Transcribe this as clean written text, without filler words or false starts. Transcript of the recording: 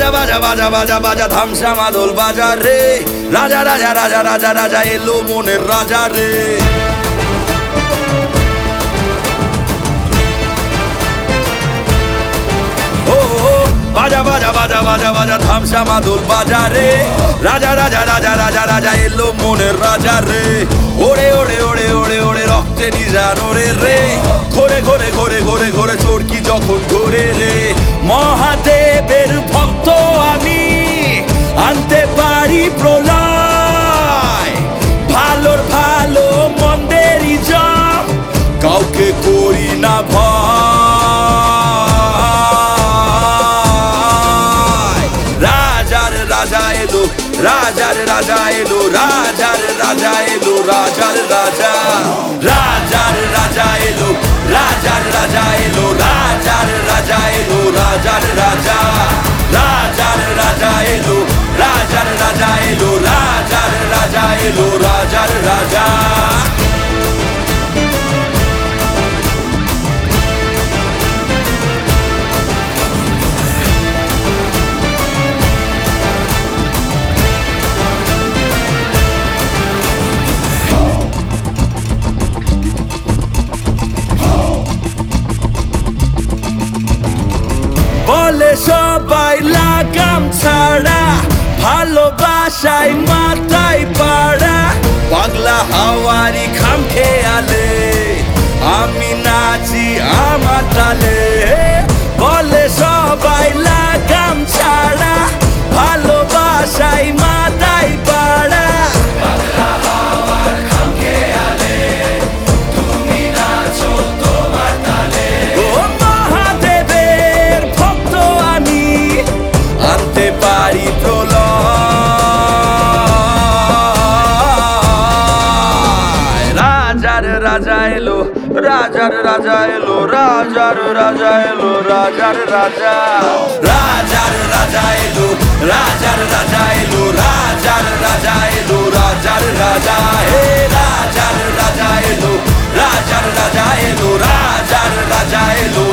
বাজা বাজা বাজা বাজা ধামসা মাদল বাজা রে রাজা রাজা রাজা রাজা রাজা এলো মনের রাজা রে বাজা বাজা বাজা বাজা বাজা ধামসা মাদল বাজা রে রাজা রাজা রাজা রাজা রাজা এলো মনের রাজা রে ওরে ওরে ওরে ওরে ওরে রক্তে নিজান ওরে রে ঘোরে ঘোরে ঘোরে ঘোরে ঘোরে চোরকি যখন ঘোরে রে মহাদেবের ভক্ত আমি আনতে পারি প্রলয় ভালোর ভালো মন্দেরই জয় কাউকে করি না ভয় রাজার রাজা এলো রাজার রাজা এলো রাজার রাজা এলো রাজার রাজা রাজার রাজা এলো রাজার রাজা এলো রাজার রাজা এলো রাজার রাজা রাজার রাজা এলো রাজার রাজা এলো রাজার রাজা এলো রাজার রাজা বলে সবাই লাগাম ছাড়া ভালোবাসায় মাথায় পাড়া পাগলা হাওয়ারি খাম খেয়ালে আমি নাচি আমার তালে বলে সবাই লাগাম ছাড়া ভালোবাসায় মাথায় পাড়া পাগলা হাওয়ার খাম খেয়ালে তুমি নাচো তোমার তালে ও মহাদেবের ভক্ত আমি আনতে পারি প্রলয় রাজার রাজা এলো রাজার রাজা এলো রাজার রাজা এলো রাজার রাজা রাজার রাজা এলো রাজার রাজা এলো রাজার রাজা এলো রাজার রাজা হে রাজার রাজা এলো রাজার রাজা এলো রাজার রাজা এলো